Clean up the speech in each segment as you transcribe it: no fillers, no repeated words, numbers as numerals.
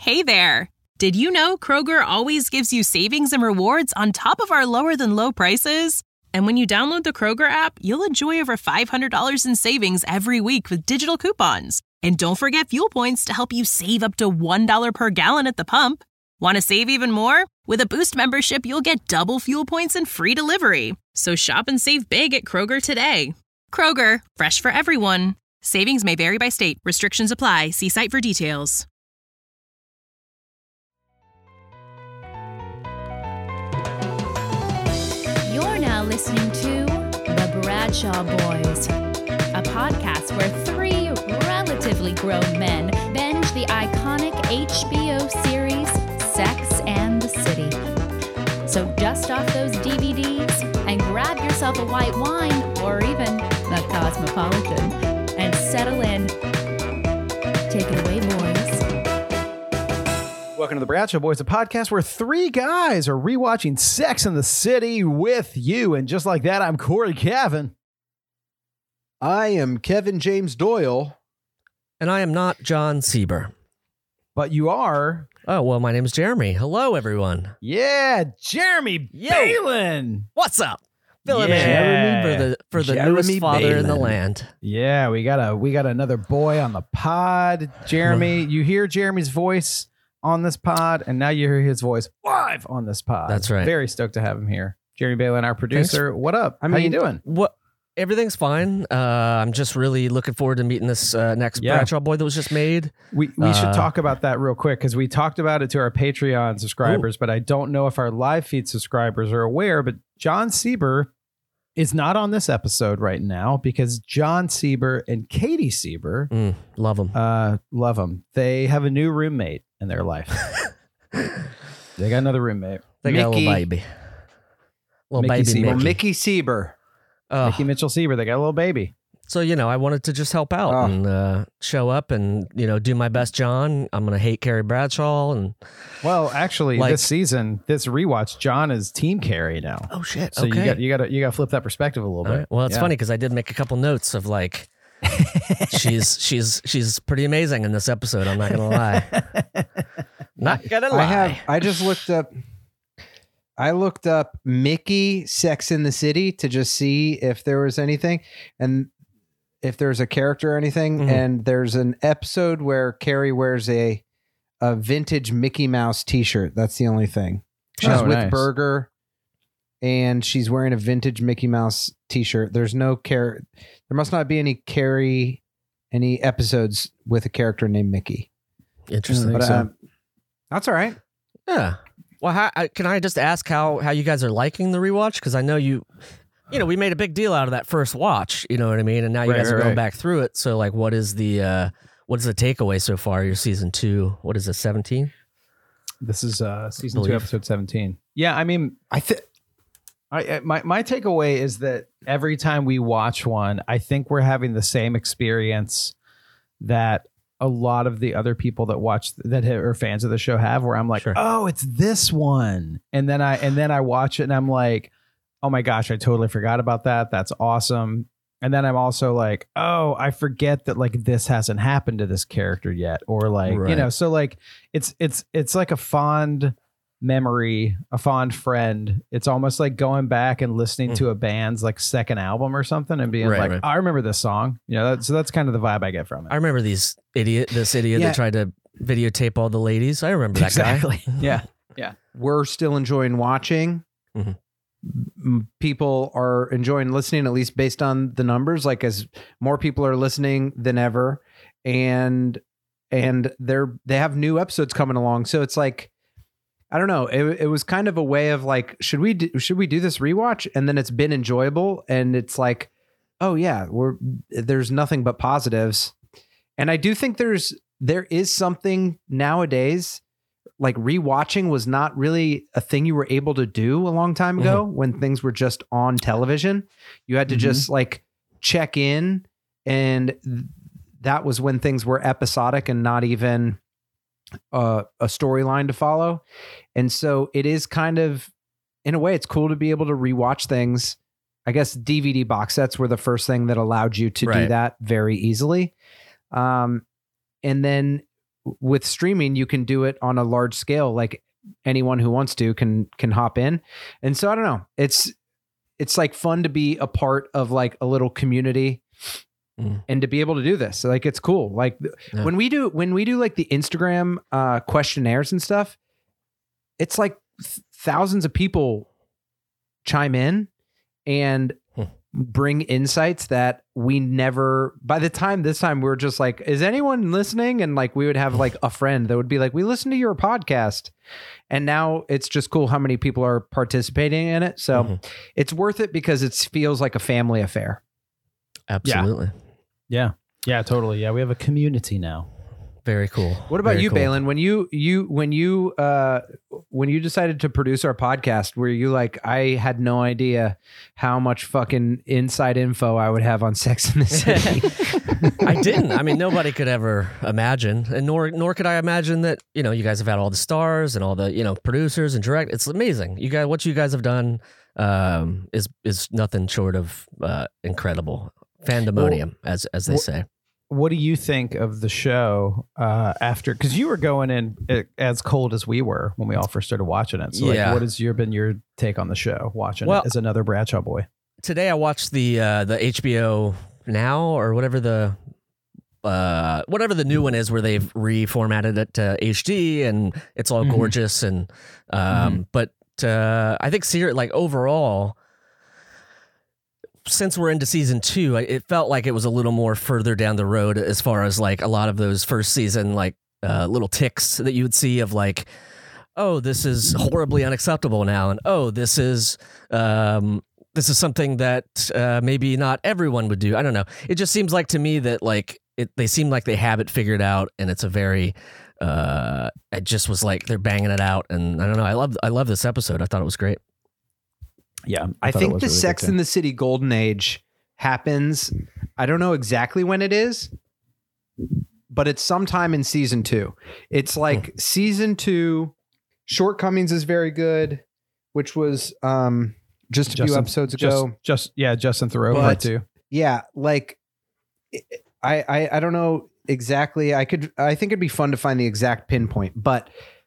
Hey there! Did you know Kroger always gives you savings and rewards on top of our lower-than-low prices? And when you download the Kroger app, you'll enjoy over $500 in savings every week with digital coupons. And don't forget fuel points to help you save up to $1 per gallon at the pump. Want to save even more? With a Boost membership, you'll get double fuel points and free delivery. So shop and save big at Kroger today. Kroger, fresh for everyone. Savings may vary by state. Restrictions apply. See site for details. You're now listening to The Bradshaw Boys, a podcast where three relatively grown men binge the iconic HBO series Sex and the City. So dust off those DVDs and grab yourself a white wine or even a Cosmopolitan and settle in. Take it away, boys. Welcome to the Bradshaw Boys, a podcast where three guys are rewatching Sex and the City with you. And just like that, I'm Corey Cavan. I am Kevin James Doyle. And I am not John Sieber. But you are... Oh, well, my name is Jeremy. Hello, everyone. Yeah, Jeremy Balin. What's up? Filling Yeah. in for the Jeremy newest father in the Balin. land. Yeah, we got another boy on the pod. Jeremy, you hear Jeremy's voice on this pod, and now you hear his voice live on this pod. That's right. Very stoked to have him here. Jeremy Balin, our producer. What up? How you doing? What? Everything's fine. I'm just really looking forward to meeting this next Bradshaw boy that was just made. We should talk about that real quick because we talked about it to our Patreon subscribers, but I don't know if our live feed subscribers are aware, but John Sieber is not on this episode right now because John Sieber and Katie Sieber Love him. love them. They have a new roommate in their life. They got another roommate. They got a Mickey. little baby. Little Mickey baby Sieber. Mickey. Mickey Sieber. Oh. Mickey Mitchell Sieber. They got a little baby. So, I wanted to just help out and show up and, do my best, John. I'm going to hate Carrie Bradshaw. And Well, actually, this season, this rewatch, John is team Carrie now. oh, shit. So okay. you got to flip that perspective a little All bit. right. Well, it's Yeah. funny because I did make a couple notes of like, she's pretty amazing in this episode. I'm not gonna lie. Not gonna lie. I just looked up. I looked up Mickey Sex in the City to just see if there was anything and if there's a character or anything. Mhm. And there's an episode where Carrie wears a vintage Mickey Mouse t-shirt. That's the only thing. She's Oh, with nice. Burger and she's wearing a vintage Mickey Mouse t-shirt. There's no there must not be any episodes with a character named Mickey. Interesting. But so. that's all right. Yeah. Well, can I just ask how you guys are liking the rewatch? Because I know we made a big deal out of that first watch. You know what I mean? And now you guys are going back through it. So, like, what is the takeaway so far? Your season 2. What is it? 17. This is season 2, episode 17. Yeah, I mean, my takeaway is that every time we watch one, I think we're having the same experience that a lot of the other people that are fans of the show have, where I'm like, Sure. oh, it's this one, and then I watch it and I'm like, oh my gosh, I totally forgot about that. That's awesome. And then I'm also like, oh, I forget that like this hasn't happened to this character yet, or like Right. so like it's like a fond memory, a fond friend. It's almost like going back and listening to a band's like second album or something and being Right. I remember this song. So that's kind of the vibe I get from it. I remember this idiot that tried to videotape all the ladies. I remember that guy. Yeah. We're still enjoying watching. Mhm. People are enjoying listening, at least based on the numbers. Like as more people are listening than ever, and they have new episodes coming along. So it's like, I don't know. It was kind of a way of like, should we do this rewatch? And then it's been enjoyable, and it's like, oh yeah, there's nothing but positives. And I do think there is something nowadays. Like rewatching was not really a thing you were able to do a long time ago when things were just on television. You had to just like check in, and that was when things were episodic and not even a storyline to follow. And so it is kind of, in a way, it's cool to be able to rewatch things. I guess DVD box sets were the first thing that allowed you to do that very easily. And then with streaming, you can do it on a large scale. Like anyone who wants to can hop in. And so I don't know. It's like fun to be a part of like a little community and to be able to do this. Like it's cool. Like when we do like the Instagram questionnaires and stuff, it's like thousands of people chime in and bring insights that we never, by the time this time we're just like, is anyone listening? And like we would have like a friend that would be like, we listened to your podcast. And now it's just cool how many people are participating in it. So it's worth it because it feels like a family affair. Absolutely. Yeah, totally. Yeah, we have a community now. Very cool. What about Very you, cool. Balin? When you decided to produce our podcast, were you like, I had no idea how much fucking inside info I would have on Sex and the City? I didn't. I mean, nobody could ever imagine, and nor could I imagine that, you know, you guys have had all the stars and all the, you know, producers and direct. It's amazing. You guys, what you guys have done is nothing short of incredible. Fandemonium, as they say. What do you think of the show after? Because you were going in as cold as we were when we all first started watching it. So, like, what has been your take on the show watching it as another Bradshaw boy? Today, I watched the HBO Now or whatever the new one is, where they've reformatted it to HD and it's all gorgeous and but I think like overall, since we're into season 2, it felt like it was a little more further down the road as far as like a lot of those first season like little ticks that you would see of like, oh, this is horribly unacceptable now, and oh, this is something that maybe not everyone would do. I don't know. It just seems like to me that like they seem like they have it figured out, and it's a very it just was like they're banging it out, and I don't know. I love this episode. I thought it was great. Yeah, I think the really Sex and the City golden age happens. I don't know exactly when it is, but it's sometime in season 2. It's like season 2. Shortcomings is very good, which was just a few episodes ago. Justin Theroux part 2. Yeah, like I don't know exactly. I think it'd be fun to find the exact pinpoint, but.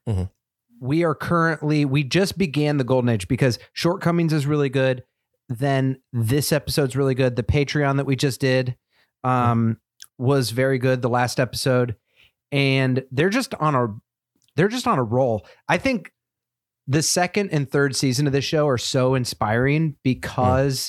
We just began the golden age because Shortcomings is really good. Then this episode's really good. The Patreon that we just did was very good. The last episode, and they're just on a roll. I think the second and third season of this show are so inspiring because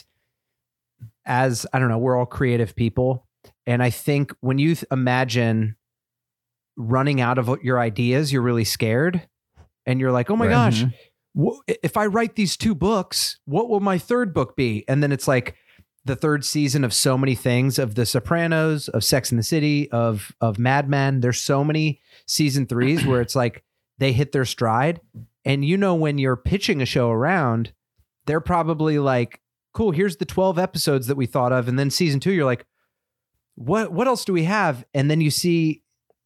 as I don't know, we're all creative people. And I think when you imagine running out of your ideas, you're really scared. And you're like, oh my gosh, if I write these 2 books, what will my third book be? And then it's like the third season of so many things, of The Sopranos, of Sex and the City, of Mad Men. There's so many season 3s where it's like they hit their stride. And you know, when you're pitching a show around, they're probably like, cool, here's the 12 episodes that we thought of. And then season 2, you're like, what else do we have? And then you see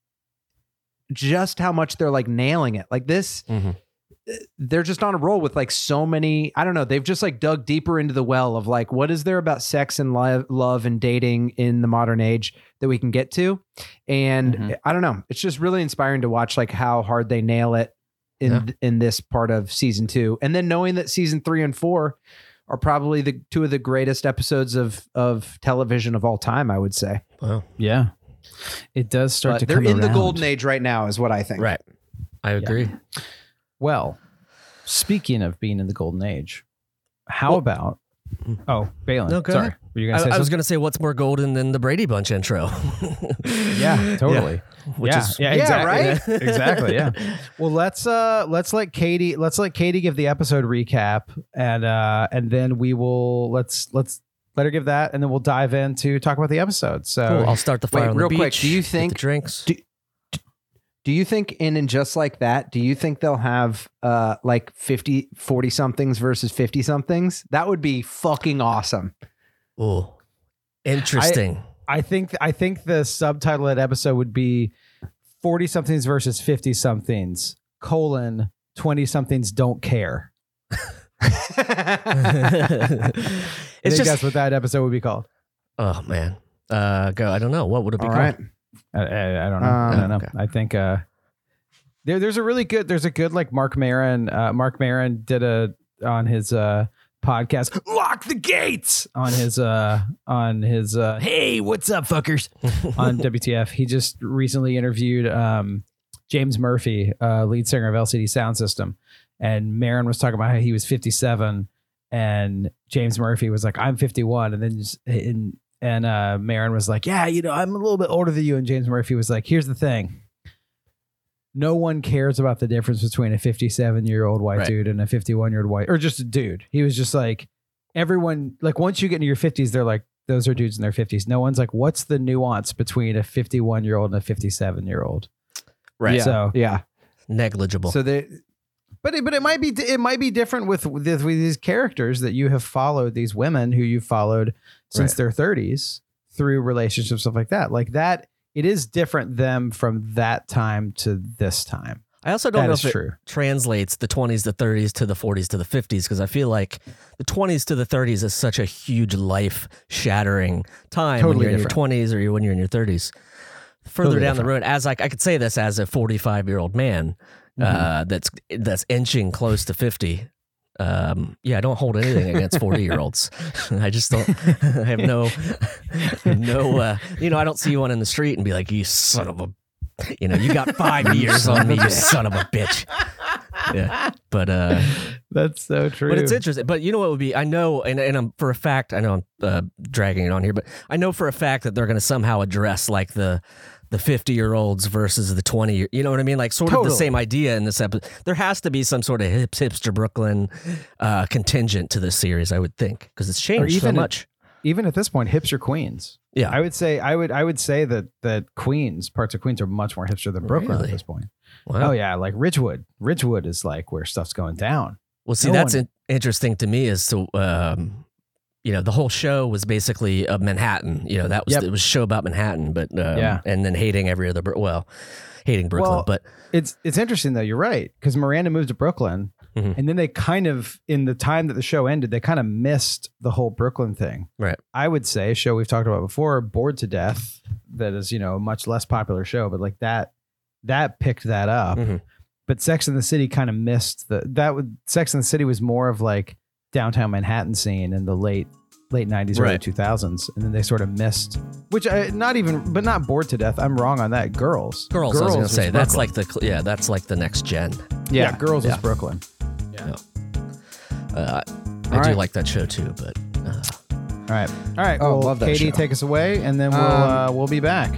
just how much they're like nailing it. Like this, they're just on a roll with like so many, I don't know. They've just like dug deeper into the well of like, what is there about sex and love and dating in the modern age that we can get to? And I don't know. It's just really inspiring to watch like how hard they nail it in this part of season 2. And then knowing that season 3 and 4 are probably the 2 of the greatest episodes of television of all time, I would say. Wow. Yeah. It does start to come around. They're in the golden age right now is what I think. Right. I agree. Yeah. Well, speaking of being in the golden age, how about... Oh, Balin. No, go sorry. ahead. Were you gonna say I was going to say, what's more golden than the Brady Bunch intro? Yeah, totally. Yeah. Exactly. Right? Exactly. Yeah. Well, let's let Katie give the episode recap, and then we will let's let her give that, and then we'll dive in to talk about the episode. So cool. I'll start the fire on the real beach. Quick. Do you think the drinks? Do you think in Just Like That, do you think they'll have like 40 somethings versus 50 somethings? That would be fucking awesome. Oh, interesting. I think the subtitle of that episode would be 40 somethings versus 50 somethings, 20 somethings don't care. It's just, guess what that episode would be called? Oh man. I don't know. What would it be called? Right. I don't know. I don't know. Okay. I think there's a good like Mark Maron. Mark Maron did on his podcast, Lock the Gates, on his hey, what's up, fuckers, on WTF. He just recently interviewed James Murphy, lead singer of LCD Sound System, and Maron was talking about how he was 57 and James Murphy was like, I'm 51, and then Maron was like, yeah, you know, I'm a little bit older than you, and James Murphy was like, here's the thing. No one cares about the difference between a 57-year-old white dude and a 51-year-old white, or just a dude. He was just like, everyone, like once you get into your 50s, they're like, those are dudes in their 50s. No one's like, what's the nuance between a 51-year-old and a 57-year-old? Right. Yeah. So yeah. Negligible. So they, but it might be different with these characters that you have followed, these women who you've followed since their 30s through relationships, stuff like that. Like that, it is different them from that time to this time. I also don't know if true. it translates the 20s to 30s to the 40s to the 50s, because I feel like the 20s to the 30s is such a huge life shattering time when you're in your 20s or when you're in your 30s. Further down the road, as I could say this as a 45-year-old man that's inching close to 50. Yeah, I don't hold anything against 40-year-olds. I just don't. I have no. I don't see one in the street and be like, "You son of a," you got 5 years on me, you son of a bitch. Yeah, but that's so true. But it's interesting. But you know what would be? I know, and I'm for a fact. I know I'm dragging it on here, but I know for a fact that they're going to somehow address like the 50-year-olds versus the 20. You know what I mean? Like sort of the same idea in this episode. There has to be some sort of hipster Brooklyn contingent to this series, I would think, because it's changed so much. Even at this point, hipster Queens. Yeah, I would say that Queens, parts of Queens, are much more hipster than Brooklyn at this point. Wow. Oh yeah, like Ridgewood. Ridgewood is like where stuff's going down. Well, see, that's interesting to me as to the whole show was basically of Manhattan. That was it was a show about Manhattan, but and then hating hating Brooklyn. But it's interesting though. You're right, because Miranda moved to Brooklyn, and then they kind of, in the time that the show ended, they kind of missed the whole Brooklyn thing. Right. I would say a show we've talked about before, Bored to Death, that is a much less popular show, but like that picked that up. But Sex and the City kind of missed Sex and the City was more of like downtown Manhattan scene in the late 90s, early 2000s, and then they sort of missed, not Bored to Death. I'm wrong on that. Girls. I was gonna say that's like the next gen. Yeah, Girls was Brooklyn. Yeah. I do like that show too, but all right. Oh, love that Katie, show. take us away, and then we'll be back.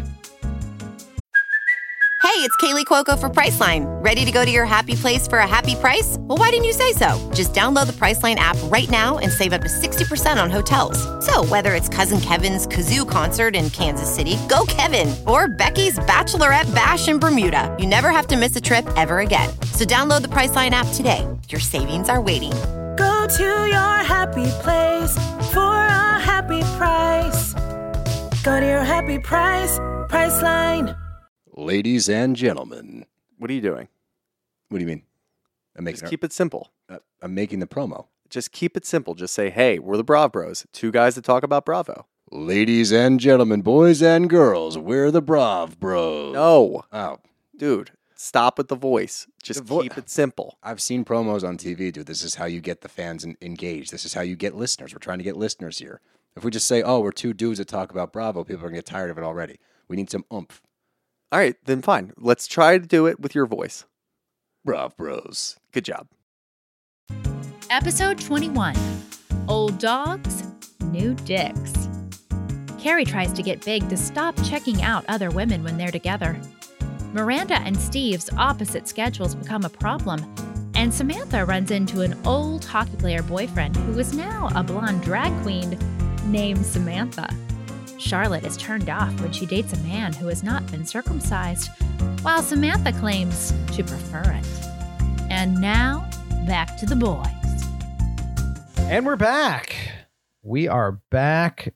Hey, it's Kaylee Cuoco for Priceline. Ready to go to your happy place for a happy price? Well, why didn't you say so? Just download the Priceline app right now and save up to 60% on hotels. So whether it's Cousin Kevin's Kazoo Concert in Kansas City, go Kevin, or Becky's Bachelorette Bash in Bermuda, you never have to miss a trip ever again. So download the Priceline app today. Your savings are waiting. Go to your happy place for a happy price. Go to your happy price, Priceline. Ladies and gentlemen. What are you doing? What do you mean? Just keep it simple. I'm making the promo. Just keep it simple. Just say, hey, we're the Brav Bros. Two guys that talk about Bravo. Ladies and gentlemen, boys and girls, we're the Brav Bros. No. Oh. Dude, stop with the voice. Just keep it simple. I've seen promos on TV, dude. This is how you get the fans engaged. This is how you get listeners. We're trying to get listeners here. If we just say, oh, we're two dudes that talk about Bravo, people are going to get tired of it already. We need some oomph. All right, then fine. Let's try to do it with your voice. Brav Bros. Good job. Episode 21. Old Dogs, New Dicks. Carrie tries to get Big to stop checking out other women when they're together. Miranda and Steve's opposite schedules become a problem, and Samantha runs into an old hockey player boyfriend who is now a blonde drag queen named Samantha. Charlotte is turned off when she dates a man who has not been circumcised, while Samantha claims to prefer it. And now, back to the boys. And we're back. We are back.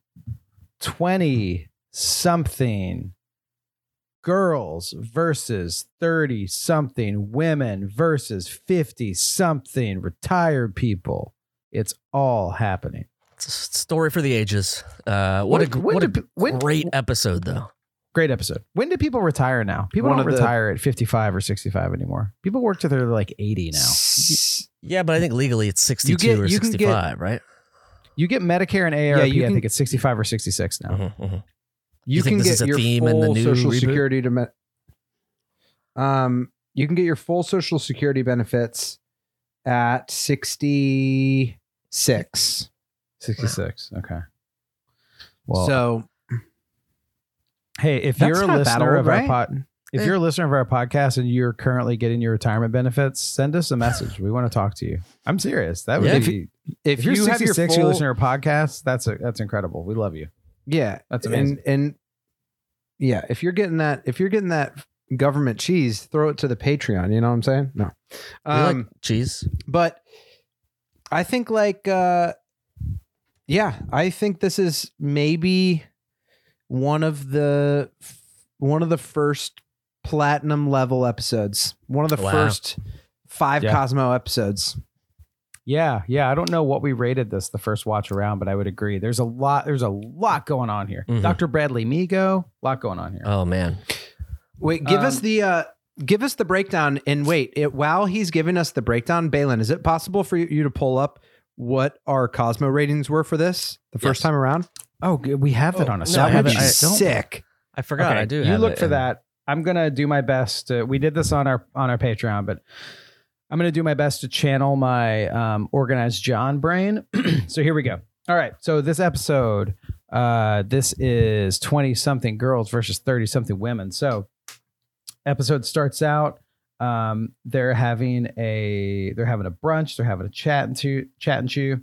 20-something girls versus 30-something women versus 50-something retired people. It's all happening. it's a story for the ages. What a great episode, though. Great episode. When do people retire now? People don't retire at 55 or 65 anymore. People work till they're like 80 now. Yeah, but I think legally it's 62 or 65, right? You get Medicare and AARP. I think it's 65 or 66 now. Mm-hmm, mm-hmm. You can get your full Social Security you can get your full Social Security benefits at 66. 66. Okay. Well, so hey, if you're a listener of you're a listener of our podcast and you're currently getting your retirement benefits, send us a message. We want to talk to you. I'm serious. That would be if you're 66, you listen to our podcast. That's incredible. We love you. Yeah, that's amazing. And yeah, if you're getting that government cheese, throw it to the Patreon. You know what I'm saying? No, like cheese, but I think I think this is maybe one of the first platinum level episodes. One of the first 5 Cosmo episodes. Yeah. I don't know what we rated this the first watch around, but I would agree. There's a lot going on here. Mm-hmm. Dr. Bradley Migo, a lot going on here. Oh man. Wait, give us the breakdown. And while he's giving us the breakdown, Balin, is it possible for you to pull up what our Cosmo ratings were for this the first time around? Oh, we have it on a that would be sick. I forgot. Okay, I do. You look for that. I'm gonna do my best. We did this on our Patreon, but I'm gonna do my best to channel my organized John brain. So here we go. All right. So this episode, this is 20-something girls versus 30-something women. So episode starts out. They're having a brunch. They're having a chat and chew.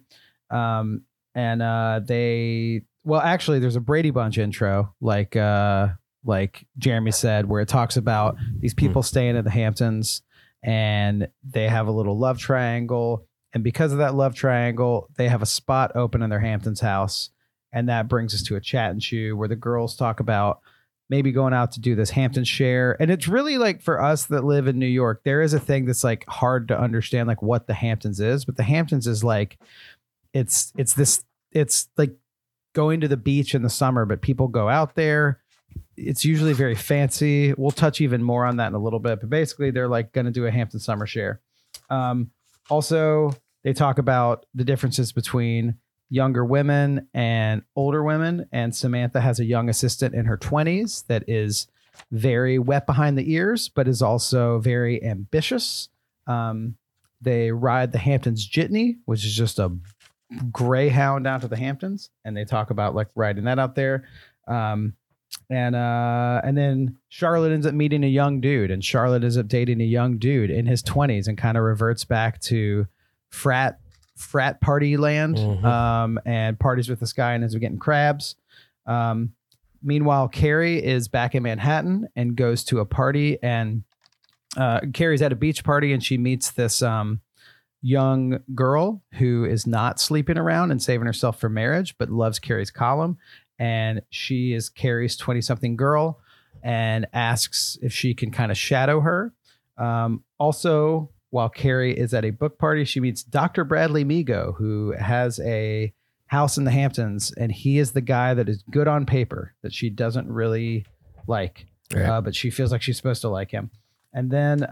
Actually, there's a Brady Bunch intro, like Jeremy said, where it talks about these people staying at the Hamptons and they have a little love triangle. And because of that love triangle, they have a spot open in their Hamptons house. And that brings us to a chat and chew where the girls talk about maybe going out to do this Hampton share. And it's really like for us that live in New York, there is a thing that's like hard to understand, like what the Hamptons is. But the Hamptons is like, it's like going to the beach in the summer, but people go out there. It's usually very fancy. We'll touch even more on that in a little bit, but basically they're like going to do a Hampton summer share. Also, they talk about the differences between younger women and older women. And Samantha has a young assistant in her 20s that is very wet behind the ears, but is also very ambitious. They ride the Hamptons Jitney, which is just a Greyhound down to the Hamptons. And they talk about like riding that out there. And then Charlotte ends up meeting a young dude, and Charlotte ends up dating a young dude in his 20s and kind of reverts back to frat party land, and parties with this guy and ends up getting crabs. Meanwhile, Carrie is back in Manhattan and goes to a party, and Carrie's at a beach party and she meets this young girl who is not sleeping around and saving herself for marriage, but loves Carrie's column. And she is Carrie's 20-something girl and asks if she can kind of shadow her. Also, while Carrie is at a book party, she meets Dr. Bradley Migo, who has a house in the Hamptons. And he is the guy that is good on paper that she doesn't really like, but she feels like she's supposed to like him. And then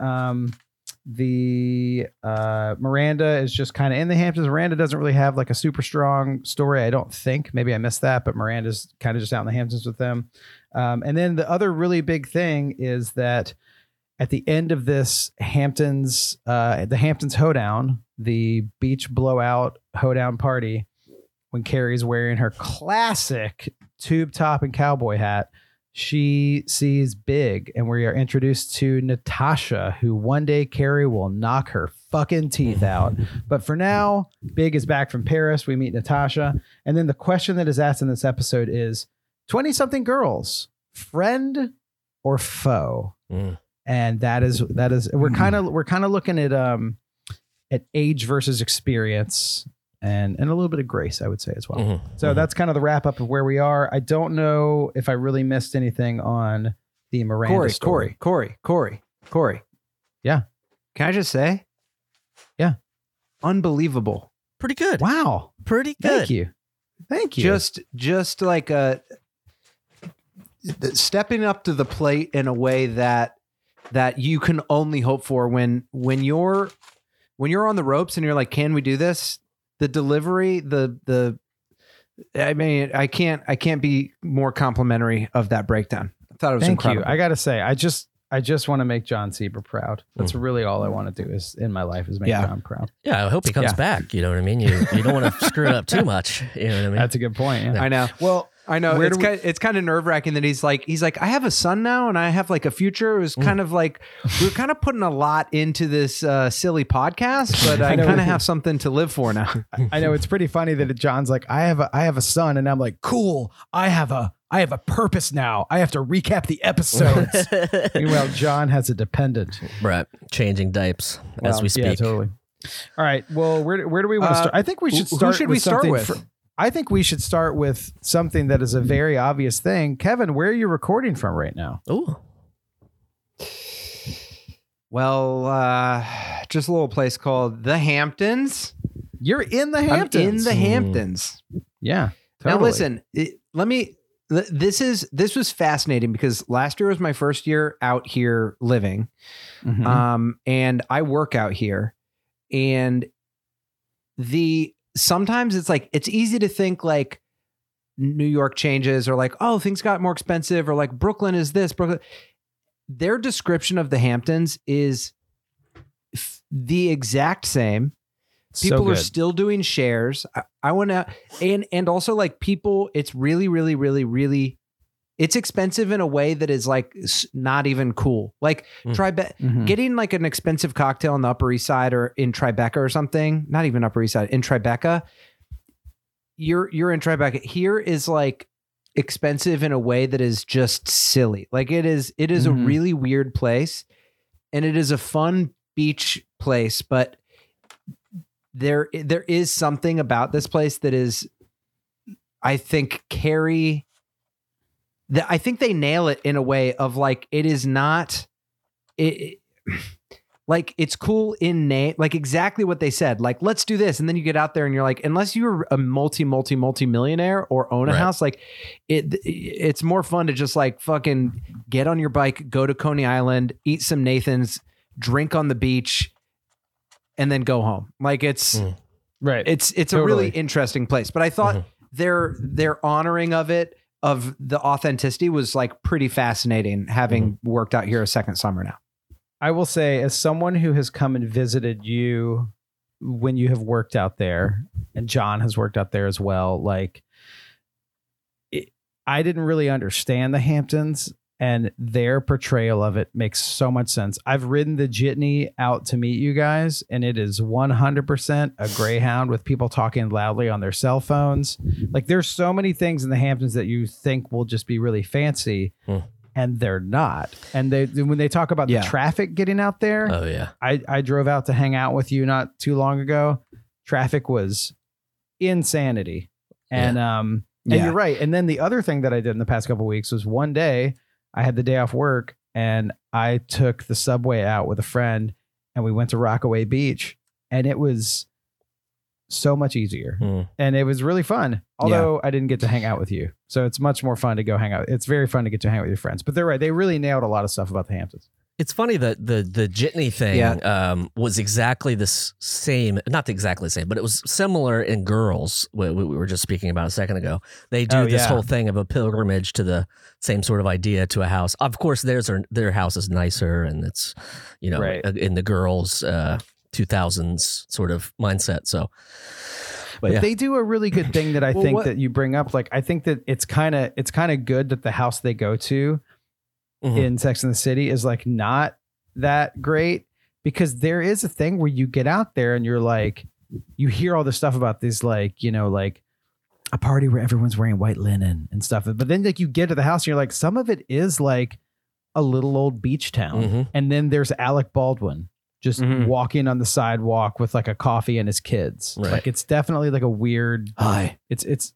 Miranda is just kind of in the Hamptons. Miranda doesn't really have like a super strong story, I don't think. Maybe I missed that, but Miranda's kind of just out in the Hamptons with them. And then the other really big thing is that at the end of this Hamptons, the Hamptons hoedown, the beach blowout hoedown party, when Carrie's wearing her classic tube top and cowboy hat, she sees Big, and we are introduced to Natasha, who one day Carrie will knock her fucking teeth out. But for now, Big is back from Paris. We meet Natasha. And then the question that is asked in this episode is 20-something girls, friend or foe? And that is we're kind of looking at age versus experience. And a little bit of grace, I would say, as well. So that's kind of the wrap up of where we are. I don't know if I really missed anything on the Miranda story. Corey. Yeah. Can I just say? Yeah. Unbelievable. Pretty good. Wow. Pretty good. Thank you. Just like stepping up to the plate in a way that you can only hope for when you're on the ropes and you're like, can we do this? The delivery, I mean, I can't be more complimentary of that breakdown. I thought it was incredible. I gotta say, I just want to make John Sieber proud. That's really all I want to do is in my life is make John proud. Yeah, I hope he comes back. You know what I mean? You don't want to screw it up too much. You know what I mean? That's a good point. Yeah. I know. Well, I know it's kind of nerve wracking that he's like, I have a son now and I have like a future. It was kind of like, we were kind of putting a lot into this silly podcast, but I kind of have something to live for now. I know it's pretty funny that John's like, I have a son, and I'm like, cool. I have a purpose now. I have to recap the episodes. Meanwhile, John has a dependent. Right. Changing diapers as we speak. Yeah, totally. All right. Well, where do we want to start? I think we should start. Who should we start with? I think we should start with something that is a very obvious thing. Kevin, where are you recording from right now? Ooh. Well, just a little place called the Hamptons. You're in the Hamptons. I'm in the Hamptons. Yeah. Now Totally. listen, this was fascinating because last year was my first year out here living. Mm-hmm. And I work out here, and sometimes it's like, it's easy to think like New York changes or like, oh, things got more expensive or like Brooklyn is this, Brooklyn. Their description of the Hamptons is the exact same. People are still doing shares. I want to, and also like people, it's really, really, really, really, it's expensive in a way that is like not even cool. Like getting like an expensive cocktail on the Upper East Side or in Tribeca or something, not even Upper East Side, in Tribeca, you're in Tribeca. Here is like expensive in a way that is just silly. Like it is a really weird place, and it is a fun beach place, but there is something about this place that is, I think, I think they nail it in a way of like, it is not, like it's cool in name, like exactly what they said, like, let's do this. And then you get out there and you're like, unless you're a multi-millionaire or own a house, like it's more fun to just like fucking get on your bike, go to Coney Island, eat some Nathan's, drink on the beach, and then go home. Like it's right. It's totally a really interesting place, but I thought their honoring of it, of the authenticity, was like pretty fascinating, having worked out here a second summer now. I will say, as someone who has come and visited you when you have worked out there, and John has worked out there as well, like I didn't really understand the Hamptons, and their portrayal of it makes so much sense. I've ridden the Jitney out to meet you guys, and it is 100% a Greyhound with people talking loudly on their cell phones. Like there's so many things in the Hamptons that you think will just be really fancy, and they're not. And when they talk about the traffic getting out there, oh yeah, I drove out to hang out with you not too long ago. Traffic was insanity, and and you're right. And then the other thing that I did in the past couple of weeks was one day I had the day off work and I took the subway out with a friend and we went to Rockaway Beach, and it was so much easier and it was really fun. Although I didn't get to hang out with you. So it's much more fun to go hang out. It's very fun to get to hang out with your friends, but they're right. They really nailed a lot of stuff about the Hamptons. It's funny that the Jitney thing was exactly the same, not exactly the same, but it was similar in Girls. We were just speaking about a second ago. They do this whole thing of a pilgrimage to the same sort of idea to a house. Of course, their house is nicer, and it's, you know, in the Girls 2000s sort of mindset. So, but they do a really good thing that I think that you bring up. Like, I think that it's kind of good that the house they go to in Sex and the City is like not that great, because there is a thing where you get out there and you're like, you hear all this stuff about this, like, you know, like a party where everyone's wearing white linen and stuff. But then like you get to the house and you're like, some of it is like a little old beach town. And then there's Alec Baldwin just walking on the sidewalk with like a coffee and his kids. Right. Like it's definitely like a weird, it's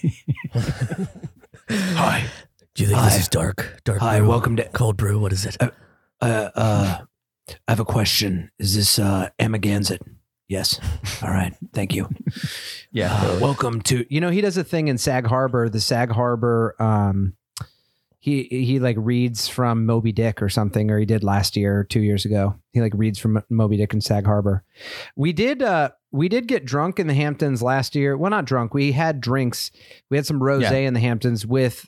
Hi. Do you think this is dark? Hi, brew? welcome to Cold Brew. What is it? I have a question. Is this Amagansett? Yes. All right. Thank you. Welcome to, you know, he does a thing in Sag Harbor, the Sag Harbor He like reads from Moby Dick or something, or he did last year or 2 years ago. He like reads from Moby Dick in Sag Harbor. We did get drunk in the Hamptons last year. Well, not drunk. We had drinks. We had some rosé in the Hamptons with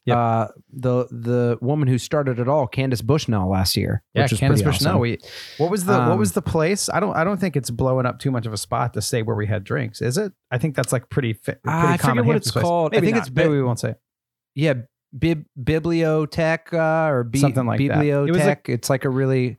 the woman who started it all, Candace Bushnell, last year. Yeah, which was Candace pretty Bushnell. awesome. What was the place? I don't think it's blowing up too much of a spot to say where we had drinks, is it? I think that's like pretty I common. forget what it's place. called. Maybe I think not. Maybe we won't say it. Yeah, Bibliotech or Something like that. Bibliotech. It's like a really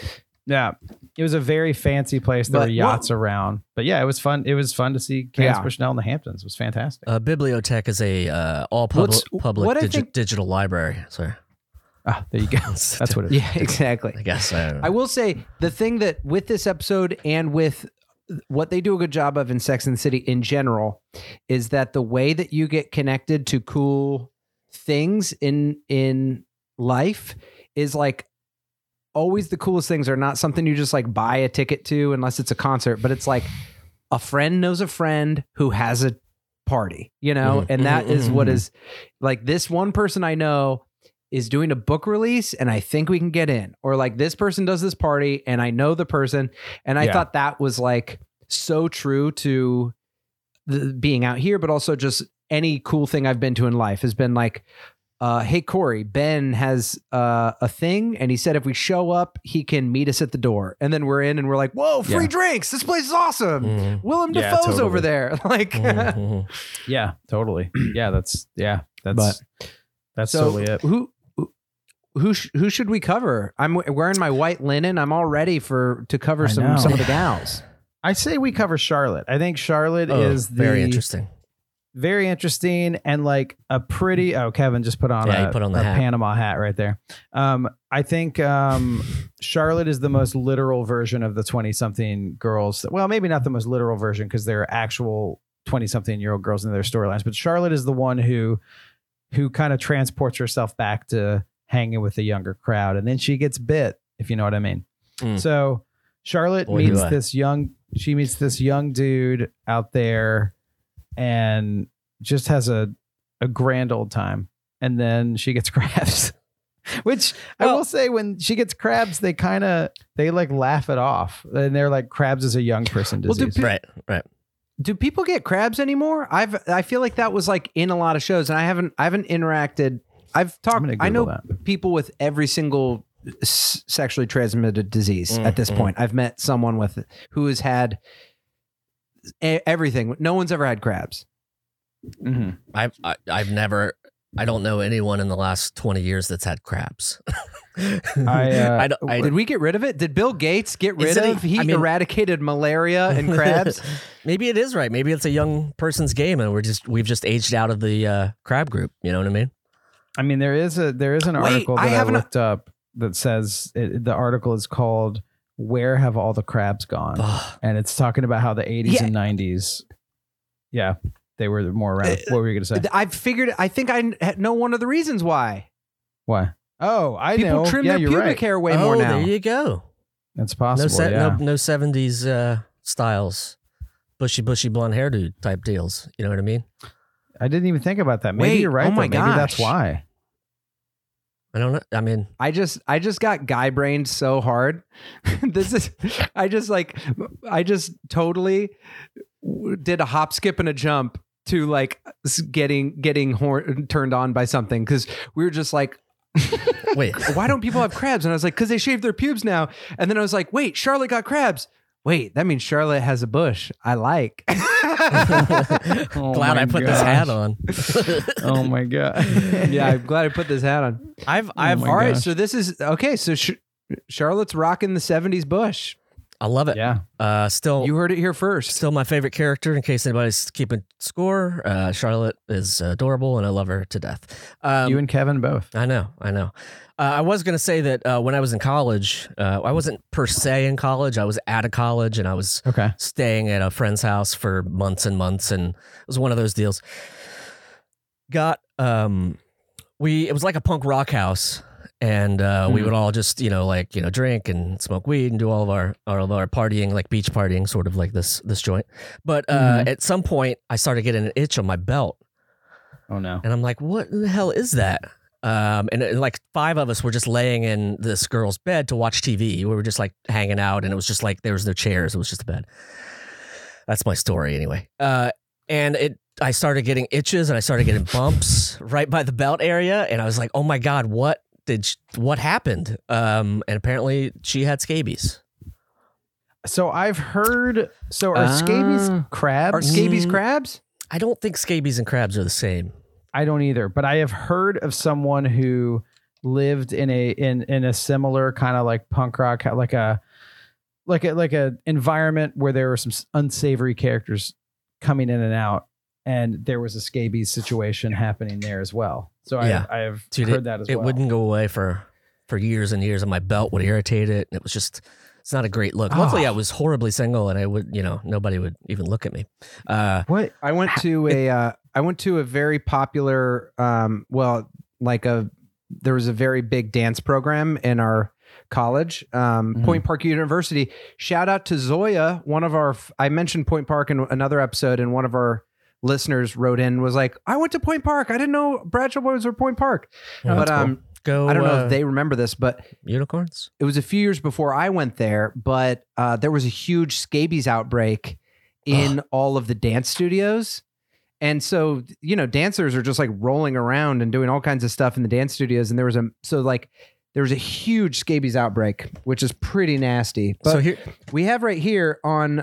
it was a very fancy place. There were yachts around, but yeah, it was fun. It was fun to see Candace Bushnell in the Hamptons. It was fantastic. Bibliotech is a all public digital library. Sorry. Ah, there you go. That's what it is. Yeah, exactly. I guess. I will say the thing that with this episode and with what they do a good job of in Sex and the City in general is that the way that you get connected to cool things in life is like always the coolest things are not something you just like buy a ticket to unless it's a concert, but it's like a friend knows a friend who has a party, you know? And that is what is like this one person I know is doing a book release and I think we can get in, or like this person does this party and I know the person. And I thought that was like so true to being out here, but also just any cool thing I've been to in life has been like, hey, Corey, Ben has a thing. And he said, if we show up, he can meet us at the door. And then we're in and we're like, whoa, free drinks. This place is awesome. Willem Dafoe's over there. Like, yeah, totally. Yeah, that's totally it. Who should we cover? I'm wearing my white linen. I'm all ready to cover some of the gals. I say we cover Charlotte. I think Charlotte is very interesting. Very interesting and like a pretty. Oh, Kevin just put on a Panama hat right there. I think Charlotte is the most literal version of the 20-something girls. Well, maybe not the most literal version because they're actual 20-something-year-old girls in their storylines. But Charlotte is the one who kind of transports herself back to hanging with the younger crowd, and then she gets bit, if you know what I mean. So Charlotte meets this young dude out there and just has a grand old time, and then she gets crabs. Which I will say, when she gets crabs, they like laugh it off, and they're like, crabs is a young person disease. Right. Do people get crabs anymore? I feel like that was like in a lot of shows, and I haven't interacted. I've talked. I know people with every single sexually transmitted disease at this point. I've met someone who has had everything. No one's ever had crabs. I've never. I don't know anyone in the last 20 years that's had crabs. Did we get rid of it? Did Bill Gates get rid of? He eradicated malaria and crabs. Maybe it is right. Maybe it's a young person's game, and we've just aged out of the crab group. You know what I mean? I mean, there is an article that I looked up that says the article is called "Where Have All the Crabs Gone?" And it's talking about how the 80s and 90s, they were more around. What were you going to say? I think I know one of the reasons why. Why? Oh, I know. People trim their pubic hair way more now. There you go. That's possible. No 70s styles, bushy blonde hairdo type deals. You know what I mean? I didn't even think about that. Maybe you're right. Maybe that's why. I don't know. I mean, I just got guy brained so hard. I just totally did a hop, skip, and a jump to like getting turned on by something, because we were just like, wait, why don't people have crabs? And I was like, because they shave their pubes now. And then I was like, wait, Charlotte got crabs. Wait, that means Charlotte has a bush I like. Glad I put this hat on. Oh my God. Yeah, I'm glad I put this hat on. All right, so this is okay. So Charlotte's rocking the 70s bush. I love it. Yeah. Still, you heard it here first. Still my favorite character, in case anybody's keeping score. Charlotte is adorable, and I love her to death. You and Kevin both. I know. I was going to say that when I was in college, I wasn't per se in college. I was at a college, and I was staying at a friend's house for months and months, and it was one of those deals. It was like a punk rock house. And we would all just, drink and smoke weed and do all of our partying, like beach partying, sort of like this joint. But at some point, I started getting an itch on my belt. Oh no! And I'm like, what the hell is that? And like 5 of us were just laying in this girl's bed to watch TV. We were just like hanging out, and it was just like there was no chairs. It was just a bed. That's my story anyway. And I started getting itches and I started getting bumps right by the belt area, and I was like, oh my God, what happened? And apparently she had scabies. So I've heard. So are scabies crabs? Are scabies crabs? I don't think scabies and crabs are the same. I don't either. But I have heard of someone who lived in a similar kind of like punk rock, like a environment where there were some unsavory characters coming in and out, and there was a scabies situation happening there as well. So I have heard that as well. It wouldn't go away for years and years, and my belt would irritate it. And it was just. It's not a great look. Luckily, I was horribly single, and I would, nobody would even look at me. What? I went to a very popular, there was a very big dance program in our college, Point Park University. Shout out to Zoya, I mentioned Point Park in another episode, and one of our listeners wrote in, was like, I went to Point Park. I didn't know Bradshaw Boys were Point Park. But cool. I don't know if they remember this, but unicorns. It was a few years before I went there, but there was a huge scabies outbreak in all of the dance studios. And so, dancers are just like rolling around and doing all kinds of stuff in the dance studios. And there was a huge scabies outbreak, which is pretty nasty. But so we have right here on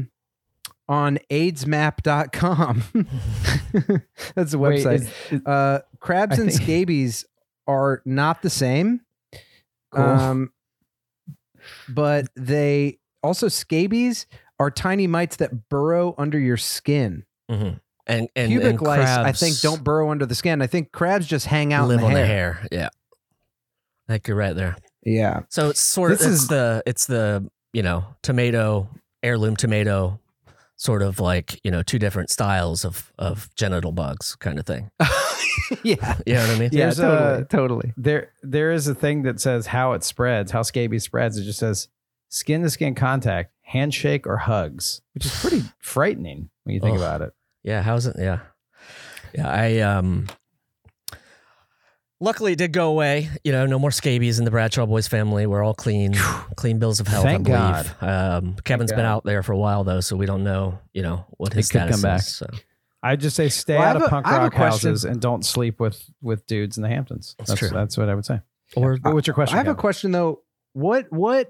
AIDSmap.com. That's the website. Crabs and scabies are not the same. Cool. But they also, scabies are tiny mites that burrow under your skin. Mm-hmm. And pubic lice, crabs, I think, don't burrow under the skin. I think crabs just hang out live in the on hair. the hair. Yeah. I think you're right there. Yeah. So it's sort of, it's the heirloom tomato, sort of like, 2 different styles of genital bugs kind of thing. Yeah. You know what I mean? Yeah, totally. There is a thing that says how scabies spreads. It just says skin to skin contact, handshake, or hugs, which is pretty frightening when you think about it. Yeah. How's it? Yeah. Yeah. Luckily, it did go away. No more scabies in the Bradshaw Boys family. We're all clean bills of health, Thank I believe. God. Kevin's been out there for a while, though, so we don't know, what his status come back. is. So. I just say stay out of punk rock houses and don't sleep with dudes in the Hamptons. That's true. That's what I would say. Or what's your question? I have a question though. What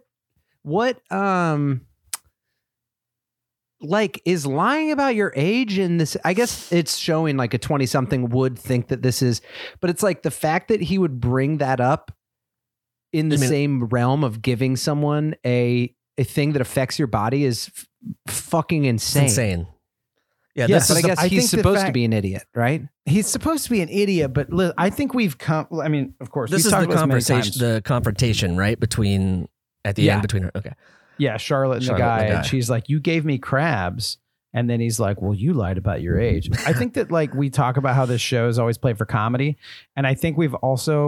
like is lying about your age in this? I guess it's showing like a 20-something would think that this is, but it's like the fact that he would bring that up in the same realm of giving someone a thing that affects your body is fucking insane. It's insane. Yeah, but I guess he's supposed to be an idiot, right? He's supposed to be an idiot, but I think we've come. I mean, of course, this is the conversation, the confrontation, right? At the end between her. Okay. Yeah, Charlotte and the guy, and she's like, "You gave me crabs," and then he's like, "Well, you lied about your age." I think that like we talk about how this show is always played for comedy, and I think we've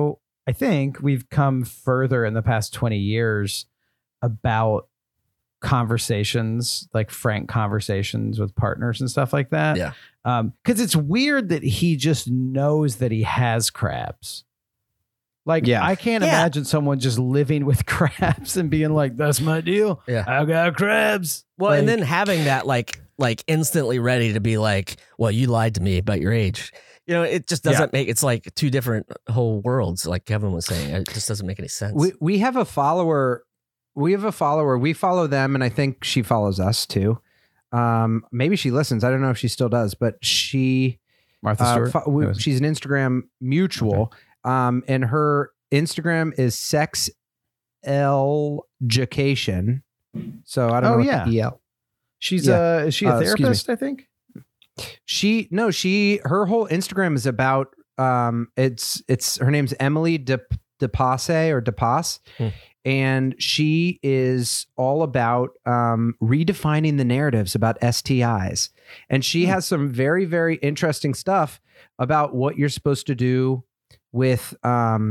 come further in the past 20 years about conversations, like frank conversations with partners and stuff like that. Yeah. Because it's weird that he just knows that he has crabs. Like, I can't imagine someone just living with crabs and being like, that's my deal. Yeah. I got crabs. Well, and then having that like instantly ready to be like, well, you lied to me about your age. It just doesn't make, it's like 2 different whole worlds. Like Kevin was saying, it just doesn't make any sense. We have a follower. We follow them, and I think she follows us too. Maybe she listens. I don't know if she still does, but Martha Stewart. She's an Instagram mutual. Okay. And her Instagram is sexeducation. So I don't know. EL. She's is she a therapist? I think. Her whole Instagram is about it's her name's Emily DePasse. And she is all about redefining the narratives about STIs. And she has some very, very interesting stuff about what you're supposed to do with how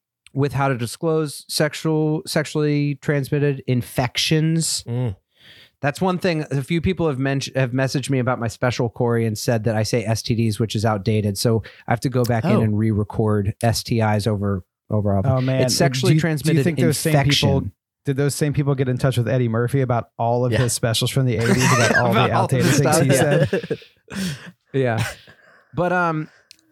to disclose sexually transmitted infections. That's one thing. A few people have messaged me about my special, Corey, and said that I say STDs, which is outdated. So I have to go back in and re-record STIs over. Oh man, it's sexually transmitted. Do you think those same people? Did those same people get in touch with Eddie Murphy about all of his specials from the 80s about all the outdated things he said? Yeah, but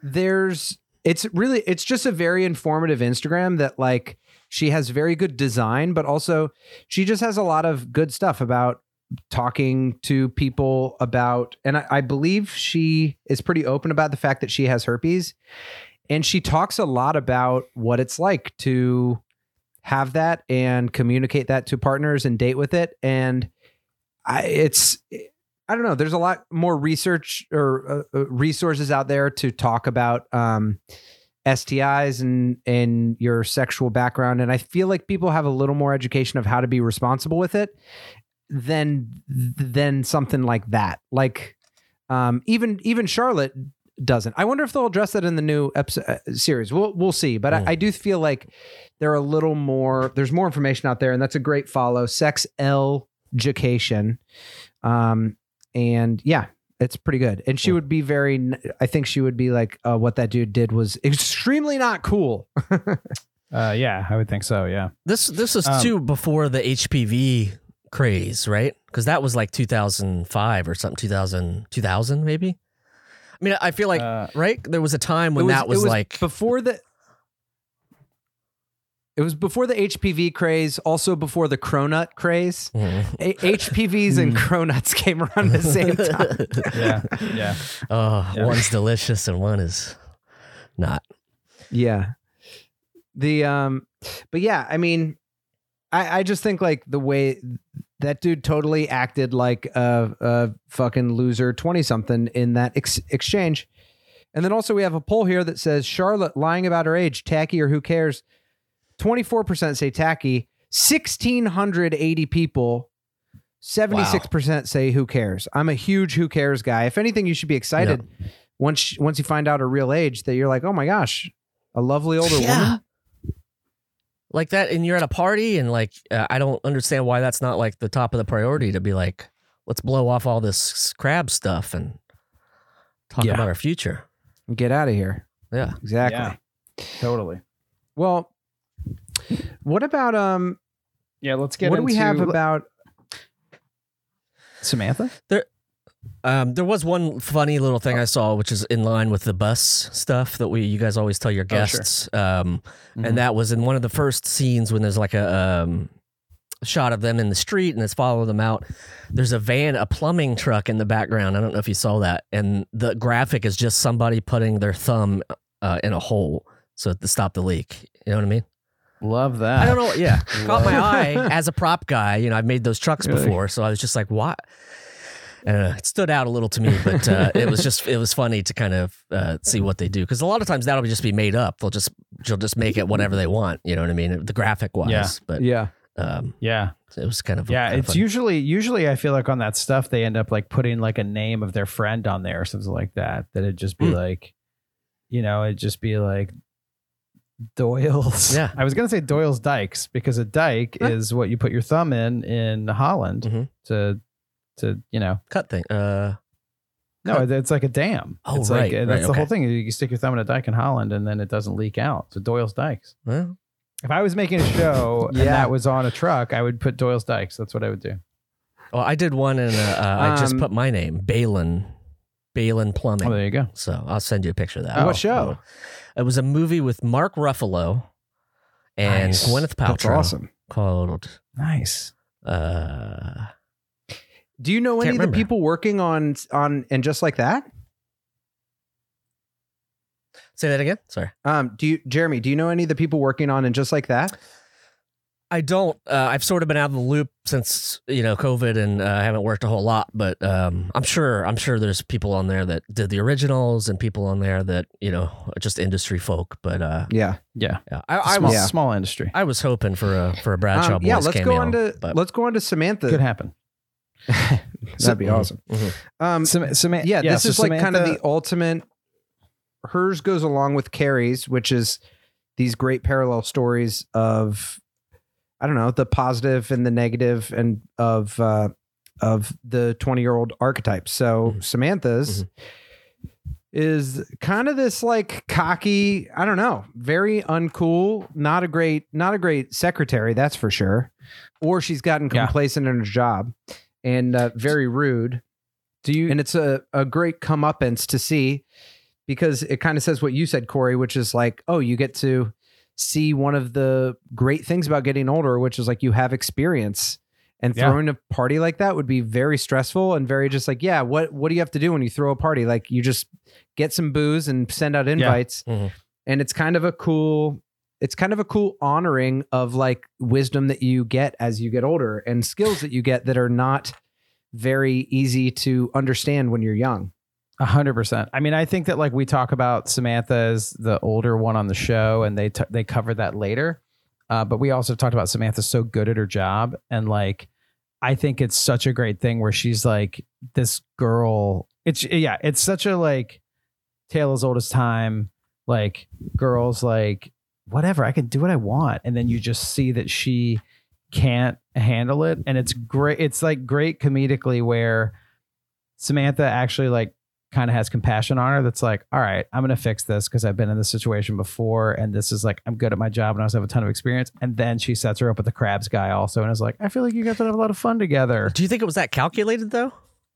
it's just a very informative Instagram that like she has very good design, but also she just has a lot of good stuff about talking to people about, and I believe she is pretty open about the fact that she has herpes, and she talks a lot about what it's like to have that and communicate that to partners and date with it. And I don't know, there's a lot more research or resources out there to talk about STIs and your sexual background. And I feel like people have a little more education of how to be responsible with it than something like that. Like even Charlotte doesn't. I wonder if they'll address that in the new episode series. We'll see. But I do feel like there's more information out there, and that's a great follow. Sex Education. And yeah, it's pretty good. And she would be I think she would be like, what that dude did was extremely not cool. Yeah, I would think so. Yeah. This is too before the HPV craze, right? Because that was like 2005 or something, 2000 maybe. I mean, I feel like, right? There was a time when it was like before the. It was before the HPV craze, also before the cronut craze. HPVs and cronuts came around the same time. Yeah. One's delicious and one is not. Yeah. But yeah, I mean, I just think like the way that dude totally acted like a fucking loser 20-something in that exchange. And then also we have a poll here that says Charlotte lying about her age, tacky or who cares? 24% say tacky, 1,680 people, 76% say who cares. I'm a huge who cares guy. If anything, you should be excited once you find out her real age that you're like, oh my gosh, a lovely older woman. Like that, and you're at a party, and like, I don't understand why that's not like the top of the priority to be like, let's blow off all this crab stuff and talk about our future. Get out of here. Yeah, exactly. Yeah, totally. Well, what about let's get what do we have about Samantha? There was one funny little thing I saw, which is in line with the bus stuff that you guys always tell your guests. And that was in one of the first scenes when there's like a shot of them in the street and it's follow them out. There's a plumbing truck in the background. I don't know if you saw that. And the graphic is just somebody putting their thumb in a hole so to stop the leak. You know what I mean? Love that. I don't know. Yeah. Caught my eye as a prop guy. You know, I've made those trucks before. So I was just like, what? It stood out a little to me, but it was funny to kind of see what they do. Because a lot of times that'll just be made up. She'll just make it whatever they want. You know what I mean? The graphic wise. Yeah. But it was kind of it's usually I feel like on that stuff they end up like putting like a name of their friend on there or something like that. That it'd just be like, you know, it'd just be like Doyle's. Yeah. I was gonna say Doyle's Dykes because a dike is what you put your thumb in Holland to you know cut thing. No, it's like a dam. Oh, it's right. Like, that's the whole thing. You stick your thumb in a dike in Holland and then it doesn't leak out. So Doyle's Dykes. Well, if I was making a show and that was on a truck, I would put Doyle's Dykes. That's what I would do. Well, I did one and I just put my name, Balin Plumbing. Oh, there you go. So I'll send you a picture of that. What show? It was a movie with Mark Ruffalo and Gwyneth Paltrow. That's awesome. Called Nice. Do you know any of the people working on and just like that? Say that again. Sorry. Jeremy, do you know any of the people working on and just like that? I don't. I've sort of been out of the loop since COVID, and I haven't worked a whole lot. But I'm sure there's people on there that did the originals, and people on there that are just industry folk. But yeah. I was small industry. I was hoping for a Bradshaw Boys let's cameo. Let's go on to Samantha. Could happen. That'd be awesome. Mm-hmm. This is like Samantha, kind of the ultimate. Hers goes along with Carrie's, which is these great parallel stories of, I don't know, the positive and the negative and of the 20-year-old archetype. So Samantha's is kind of this like cocky, I don't know, very uncool, not a great secretary, that's for sure. Or she's gotten complacent in her job and very rude. And it's a great comeuppance to see, because it kind of says what you said, Corey, which is like, oh, you get to see one of the great things about getting older, which is like you have experience. And throwing a party like that would be very stressful and very just like, what do you have to do when you throw a party? Like you just get some booze and send out invites. And it's kind of a cool honoring of like wisdom that you get as you get older and skills that you get that are not very easy to understand when you're young. 100%. I mean, I think that like we talk about Samantha as the older one on the show, and they cover that later. But we also talked about Samantha's so good at her job. And like, I think it's such a great thing where she's like this girl. It's such a like tale as old as time. Like girls like, whatever, I can do what I want. And then you just see that she can't handle it. And it's great. It's like great comedically where Samantha actually like kind of has compassion on her. That's like, all right, I'm going to fix this because I've been in this situation before. And this is like, I'm good at my job and I also have a ton of experience. And then she sets her up with the crabs guy also. And is like, I feel like you guys would have a lot of fun together. Do you think it was that calculated though?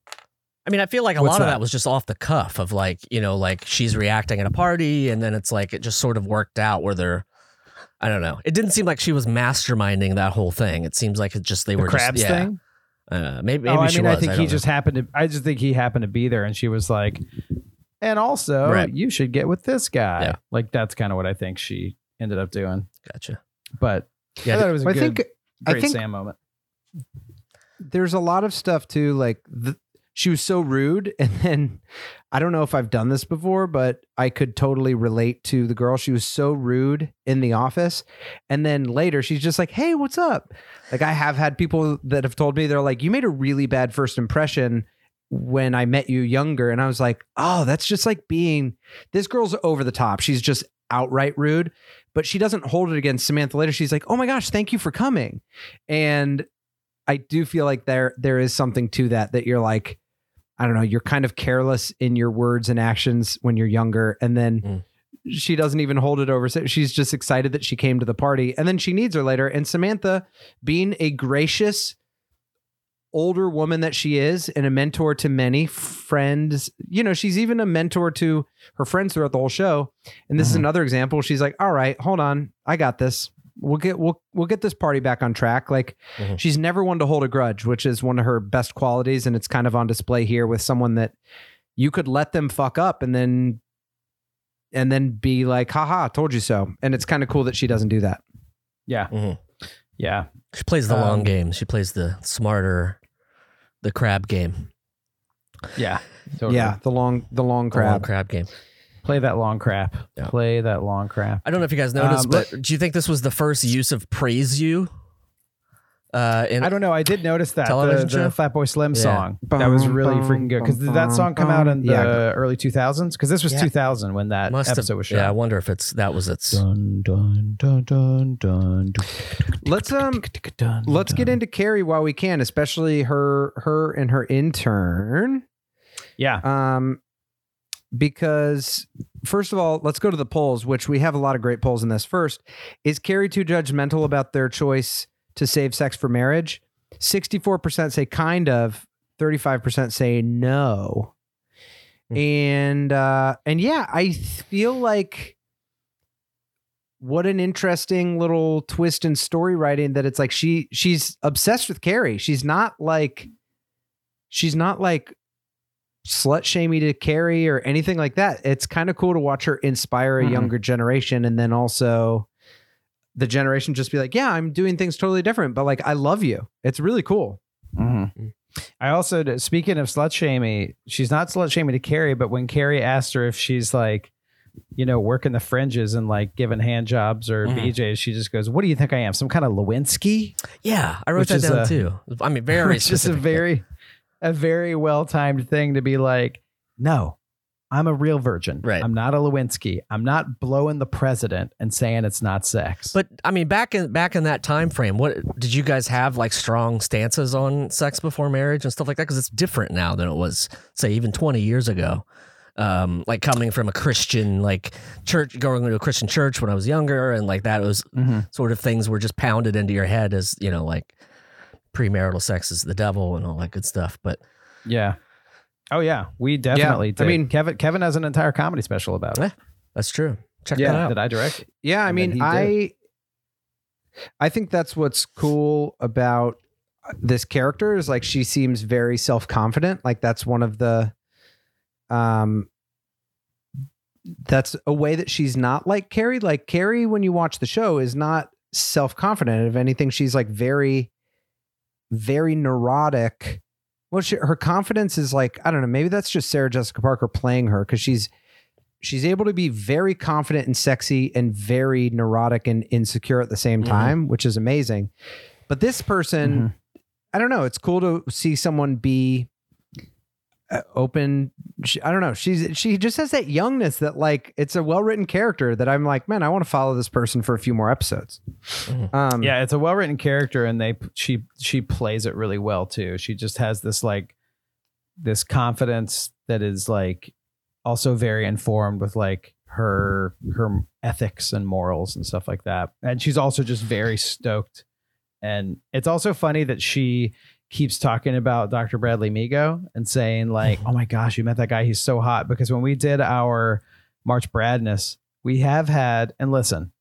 I mean, I feel like a lot of that was just off the cuff of like, you know, like she's reacting at a party and then it's like, it just sort of worked out where they're, I don't know. It didn't seem like she was masterminding that whole thing. It seems like they were crabs just, thing. Maybe I she mean, was. I think he just happened to. I just think he happened to be there, and she was like, and also you should get with this guy. Yeah. Like that's kind of what I think she ended up doing. Gotcha. But I thought it was a great think Sam moment. There's a lot of stuff too, like she was so rude, and then I don't know if I've done this before, but I could totally relate to the girl. She was so rude in the office, and then later she's just like, "Hey, what's up?" Like I have had people that have told me they're like, "You made a really bad first impression when I met you younger," and I was like, "Oh, that's just like being this girl's over the top. She's just outright rude." But she doesn't hold it against Samantha later. She's like, "Oh my gosh, thank you for coming," and I do feel like there is something to that you're like, I don't know, you're kind of careless in your words and actions when you're younger. And then she doesn't even hold it over. She's just excited that she came to the party, and then she needs her later. And Samantha, being a gracious older woman that she is and a mentor to many friends, you know, she's even a mentor to her friends throughout the whole show. And this is another example. She's like, all right, hold on. I got this. We'll get this party back on track. Like she's never one to hold a grudge, which is one of her best qualities. And it's kind of on display here with someone that you could let them fuck up and then be like, haha, told you so. And it's kind of cool that she doesn't do that. Yeah. Yeah. She plays the long game. She plays the crab game. Yeah. Totally. Yeah. The long crab game. Play that long crap. Yeah. Play that long crap. I don't know if you guys noticed, but do you think this was the first use of "Praise You"? I don't know. I did notice that the Fatboy Slim song. Yeah. That was really freaking good. Because did that song come out in the early 2000s? Because this was 2000 when that episode was shot. Yeah, I wonder if that was its. Dun, dun, dun, dun, dun, Let's get into Carrie while we can, especially her and her intern. Yeah. Because first of all, let's go to the polls, which we have a lot of great polls in this. First, is Carrie too judgmental about their choice to save sex for marriage? 64% say kind of, 35% say no. And yeah, I feel like what an interesting little twist in story writing that it's like she's obsessed with Carrie. She's not like slut shamey to Carrie or anything like that. It's kind of cool to watch her inspire a younger generation, and then also the generation just be like, yeah, I'm doing things totally different, but like, I love you. It's really cool. I also, speaking of slut shamey, she's not slut shamey to Carrie, but when Carrie asked her if she's like, you know, working the fringes and like giving hand jobs or BJs, she just goes, what do you think I am? Some kind of Lewinsky? Yeah, I wrote that down too. I mean, very it's just a very well-timed thing to be like, no, I'm a real virgin. Right. I'm not a Lewinsky. I'm not blowing the president and saying it's not sex. But I mean, back in that time frame, what did you guys have like strong stances on sex before marriage and stuff like that? Because it's different now than it was, say, even 20 years ago. Like coming from a Christian like church, going to a Christian church when I was younger, and like that was sort of things were just pounded into your head as, you know, like premarital sex is the devil and all that good stuff. But yeah. Oh yeah, we definitely did. I mean, Kevin has an entire comedy special about it. That's true. Check that out. Did I direct it? Yeah, I mean, I think that's what's cool about this character is like she seems very self-confident. Like that's one of the that's a way that she's not like Carrie. Like Carrie, when you watch the show, is not self-confident. If anything, she's like very, very neurotic. Well, her confidence is like, I don't know, maybe that's just Sarah Jessica Parker playing her, because she's able to be very confident and sexy and very neurotic and insecure at the same time, which is amazing. But this person, I don't know, it's cool to see someone be open. I don't know. She just has that youngness that like, it's a well-written character that I'm like, man, I want to follow this person for a few more episodes. Yeah, it's a well-written character, and she plays it really well too. She just has this like this confidence that is like also very informed with like her ethics and morals and stuff like that. And she's also just very stoked. And it's also funny that she keeps talking about Dr. Bradley Migo and saying like, oh my gosh, you met that guy. He's so hot. Because when we did our March Bradness, we have had, and listen,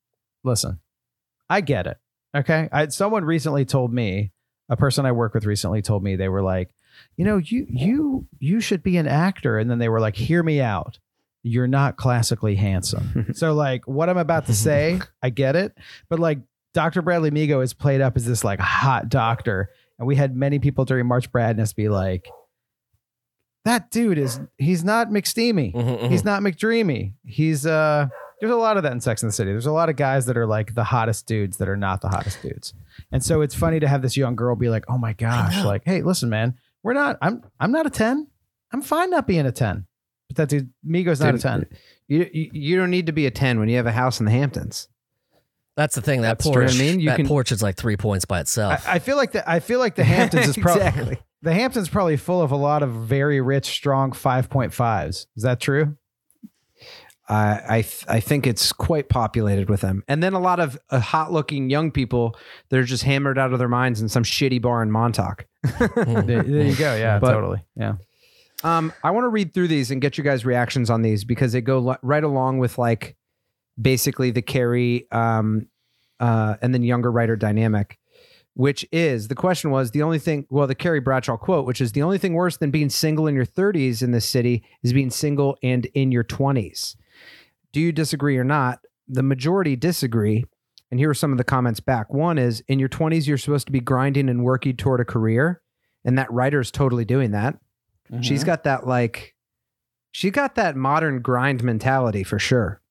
I get it. Okay. Someone recently told me, a person I work with recently told me, they were like, you know, you should be an actor. And then they were like, hear me out. You're not classically handsome. So like what I'm about to say, I get it. But like Dr. Bradley Migo is played up as this like hot doctor. And we had many people during March Bradness be like, that dude he's not McSteamy. He's not McDreamy. He's, there's a lot of that in Sex and the City. There's a lot of guys that are like the hottest dudes that are not the hottest dudes. And so it's funny to have this young girl be like, oh my gosh, like, hey, listen, man, I'm not a 10. I'm fine not being a 10. But that dude, Migo's not a 10. You don't need to be a 10 when you have a house in the Hamptons. That's the thing. That That's porch, true. I mean, porch is like 3 points by itself. I feel like the Hamptons is probably Exactly. The Hamptons probably full of a lot of very rich, strong 5.5s. Is that true? I think it's quite populated with them. And then a lot of hot looking young people that are just hammered out of their minds in some shitty bar in Montauk. There you go. Yeah, But- totally. Yeah. I want to read through these and get your guys' reactions on these because they go right along with like basically the Carrie and then younger writer dynamic, which is, the question was the Carrie Bradshaw quote, which is, the only thing worse than being single in your 30s in this city is being single and in your 20s. Do you disagree or not? The majority disagree. And here are some of the comments back. One is, in your 20s, you're supposed to be grinding and working toward a career. And that writer's totally doing that. Mm-hmm. She's got that she got that modern grind mentality for sure.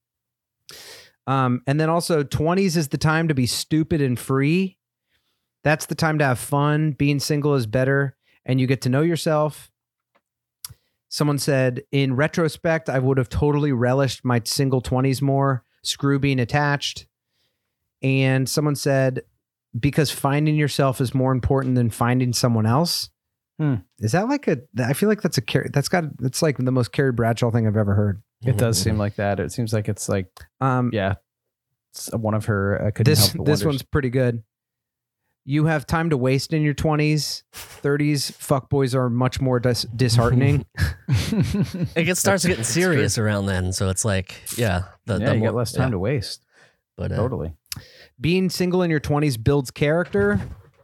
And then also 20s is the time to be stupid and free. That's the time to have fun. Being single is better and you get to know yourself. Someone said, in retrospect, I would have totally relished my single 20s more. Screw being attached. And someone said, because finding yourself is more important than finding someone else. Is that like I feel like that's that's like the most Carrie Bradshaw thing I've ever heard. It does seem like that. It seems like it's like, it's one of her. This one's pretty good. You have time to waste in your 20s. 30s, fuckboys are much more disheartening. It starts getting serious around then. So it's like, you get less time to waste. But Totally. Being single in your 20s builds character.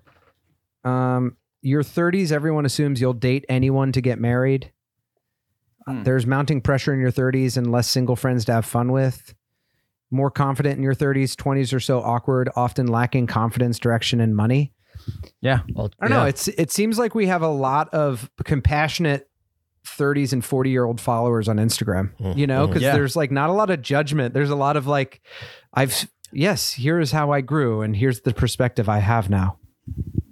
Your 30s, everyone assumes you'll date anyone to get married. There's mounting pressure in your 30s and less single friends to have fun with. More confident in your 30s. 20s are so awkward, often lacking confidence, direction, and money. Yeah. I don't know. It seems like we have a lot of compassionate 30s and 40-year-old followers on Instagram, you know, because there's like not a lot of judgment. There's a lot of like, here is how I grew and here's the perspective I have now.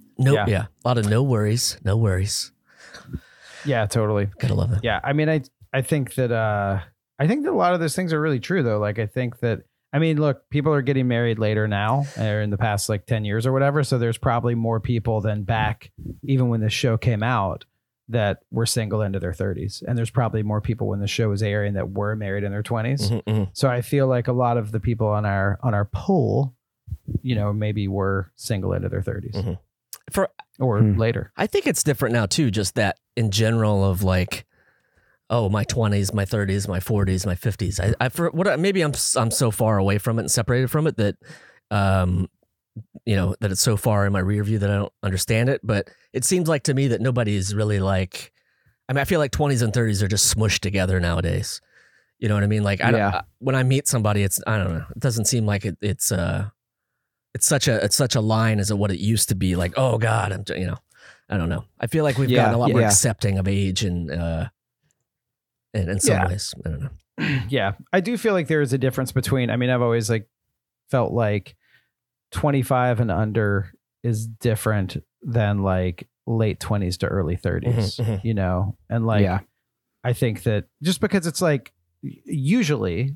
A lot of no worries. Yeah, totally. Gotta love it. Yeah, I mean, I think that a lot of those things are really true though. Like I think that, I mean, look, people are getting married later now or in the past like 10 years or whatever. So there's probably more people than back, even when this show came out, that were single into their 30s. And there's probably more people when the show was airing that were married in their 20s. So I feel like a lot of the people on our poll, you know, maybe were single into their 30s or later. I think it's different now too, just that in general of like, oh, my 20s, my 30s, my 40s, my 50s. Maybe I'm so far away from it and separated from it that, you know, that it's so far in my rear view that I don't understand it. But it seems like to me that nobody is really like, I mean, I feel like 20s and 30s are just smushed together nowadays. You know what I mean? Like, when I meet somebody, I don't know. It doesn't seem like it's such a line as what it used to be. Like, oh God, I don't know. I feel like we've gotten a lot more accepting of age and in some ways. I don't know. Yeah. I do feel like there is a difference between, I mean, I've always like felt like 25 and under is different than like late 20s to early 30s, you know? And like, I think that just because it's like usually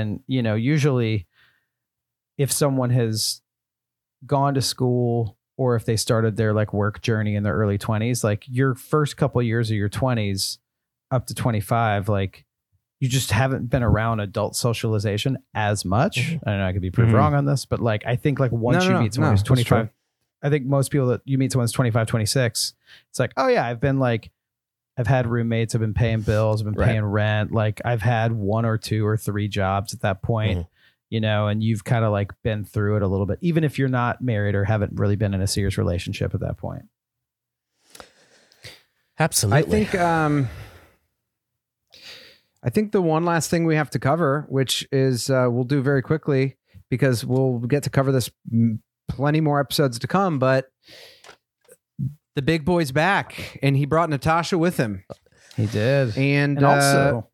if someone has gone to school or if they started their like work journey in their early 20s, like your first couple of years of your 20s up to 25, like you just haven't been around adult socialization as much. I don't know, I could be proved wrong on this, but like I think like once you meet someone who's 25, I think most people that you meet someone who's 25, 26, it's like, oh yeah, I've had roommates, I've been paying bills, I've been paying rent. Like I've had 1 or 2 or 3 jobs at that point, you know, and you've kind of like been through it a little bit, even if you're not married or haven't really been in a serious relationship at that point. Absolutely. I think the one last thing we have to cover, which is we'll do very quickly because we'll get to cover this plenty more episodes to come, but the big boy's back and he brought Natasha with him. He did. And also,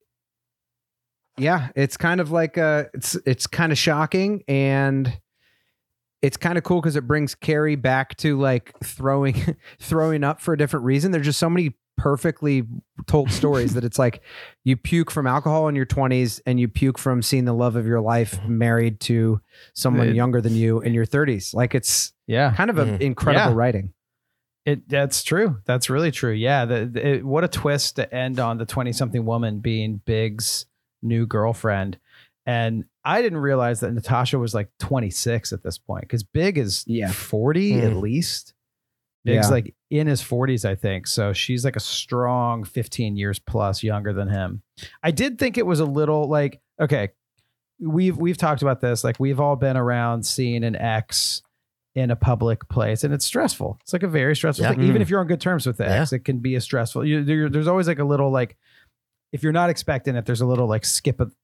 it's kind of like it's kind of shocking and it's kind of cool because it brings Carrie back to like throwing up for a different reason. There's just so many perfectly told stories that it's like you puke from alcohol in your 20s and you puke from seeing the love of your life married to someone younger than you in your 30s. Like it's kind of an incredible writing. That's true. That's really true. Yeah. What a twist to end on the 20-something woman being Big's new girlfriend. And I didn't realize that Natasha was like 26 at this point because Big is 40 at least. Big's like in his 40s, I think. So she's like a strong 15 years plus younger than him. I did think it was a little like, okay, we've talked about this. Like we've all been around seeing an ex in a public place and it's stressful. It's like a very stressful thing. Even if you're on good terms with the ex, it can be a stressful. There's always like a little like, if you're not expecting it, there's a little like skip of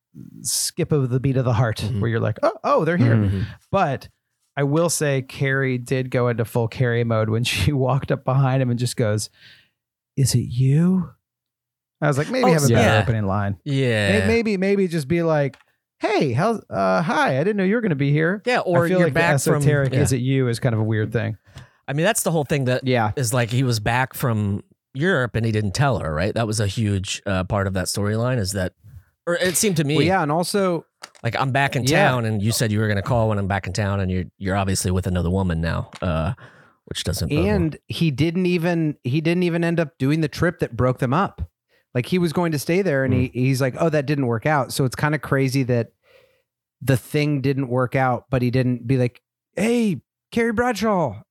the beat of the heart where you're like, oh, they're here. But I will say Carrie did go into full Carrie mode when she walked up behind him and just goes, "Is it you?" I was like, maybe have a better opening line. Yeah. Maybe just be like, "Hey, hi, I didn't know you were going to be here." Yeah. Or I feel you're like back the esoteric "is it you" is kind of a weird thing. I mean, that's the whole thing that is like he was back from Europe and he didn't tell her, right? That was a huge part of that storyline is that, or it seemed to me. Well, yeah. And also like I'm back in town and you said you were going to call when I'm back in town and you're obviously with another woman now, which doesn't. And he didn't even end up doing the trip that broke them up. Like he was going to stay there and he's like, oh, that didn't work out. So it's kind of crazy that the thing didn't work out, but he didn't be like, hey, Carrie Bradshaw,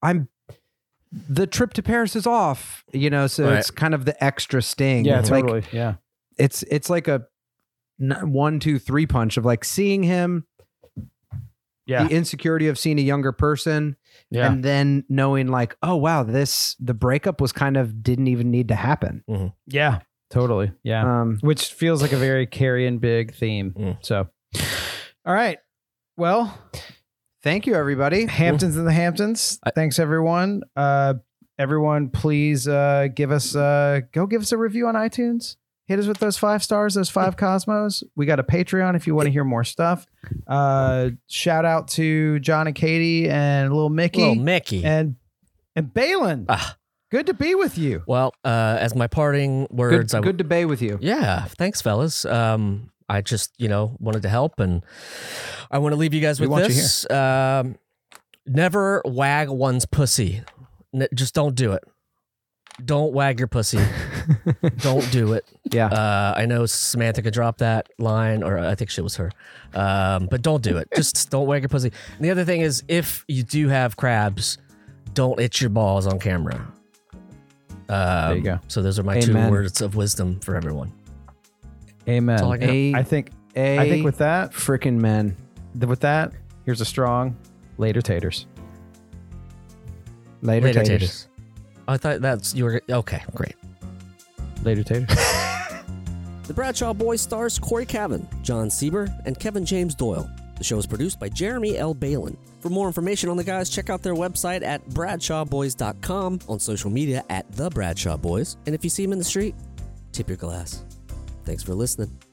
the trip to Paris is off, you know? So it's kind of the extra sting. Yeah, totally. Like, it's like a 1, 2, 3 punch of like seeing him, the insecurity of seeing a younger person, and then knowing like, oh wow, the breakup was kind of didn't even need to happen. Yeah, totally. Yeah, which feels like a very Carrie and Big theme. So, all right, well, thank you everybody. Hamptons in the Hamptons. Thanks everyone. Everyone, please give us a review on iTunes. Hit us with those 5 stars, those 5 Cosmos. We got a Patreon if you want to hear more stuff. Shout out to John and Katie and little Mickey. Little Mickey. And Balin. Good to be with you. Well, as my parting words, Good debate with you. Yeah, thanks, fellas. I just, wanted to help, and I want to leave you guys with this. Never wag one's pussy. Just don't do it. Don't wag your pussy. Don't do it. Yeah. I know Samantha could drop that line, or I think she was her. But don't do it. Just don't wag your pussy. And the other thing is, if you do have crabs, don't itch your balls on camera. There you go. So those are my Amen. 2 words of wisdom for everyone. Amen. That's all I got. I think with that, freaking men. With that, here's a strong later taters. Later taters. I thought you were okay. Great. Later taters. The Bradshaw Boys stars Corey Cavan, John Sieber, and Kevin James Doyle. The show is produced by Jeremy L. Balin. For more information on the guys, check out their website at bradshawboys.com, on social media at The Bradshaw Boys, and if you see them in the street, tip your glass. Thanks for listening.